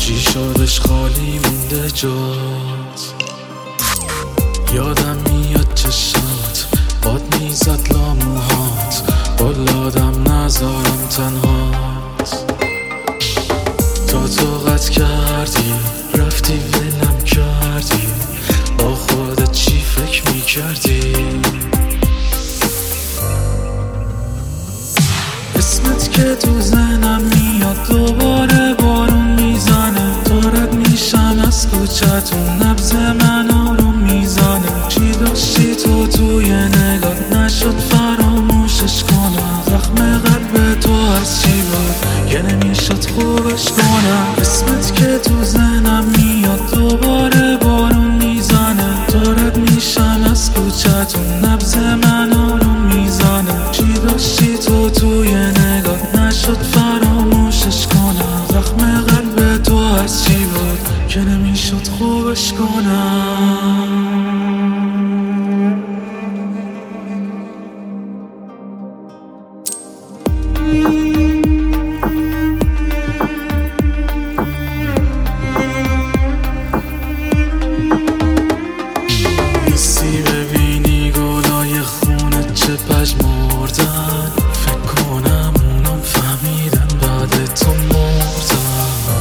چی شدش خالی مونده جات؟ یادم میاد چشات باد میزد لاموهات، بلادم نذارم تنهات. تا طاقت کردی رفتی ولم کردی، با خودت چی فکر میکردی؟ اسمت که تو ذهنم میاد، دوباره بارون میزنه، دارد میشم از کوچتون، نبض من آروم میزنه. چی داشتی تو توی نگات، نشد فراموشش کنم. زخم قلب تو از چی بود که نمیشد خوبش کنم؟ اسمت که تو ذهنم میاد، دوباره بارون میزنه، دارد میشم از کوچتون، نبض من آروم میزنه. چی داشتی تو توی نگات، نشد فراموشش کنم. زخم قلب تو از چی بود که نمیشد خوبش کنم؟ نیستی ببینی گلای خونه چه پژمردن، فکر کنم اونم فهمیدن بعد تو مردن.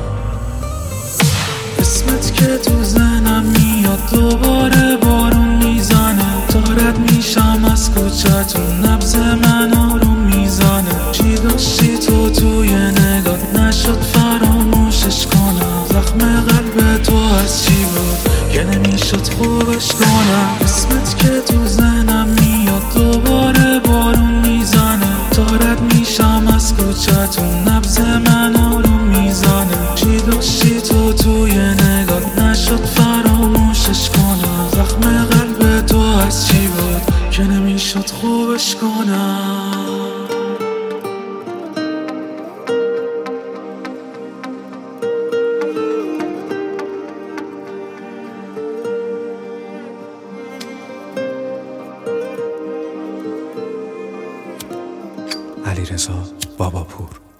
اسمت که تو ذهنم میاد، دوباره بارون میزنه، دارد میشم از کوچتون، نبض من آروم میزنه. چی داشتی تو توی نگات، نشد فراموشش کنم. زخم قلب تو از چی بود که نمیشد خوبش کنم؟ اسمت که تو ذهنم میاد، دوباره بارون میزنه، دارد میشم از کوچتون، نبض من آروم میزنه. چی داشتی تو توی نگات، نشد فراموشش کنم. زخم قلب تو از چی بود که نمیشد خوبش کنم؟ علیرضا باباپور.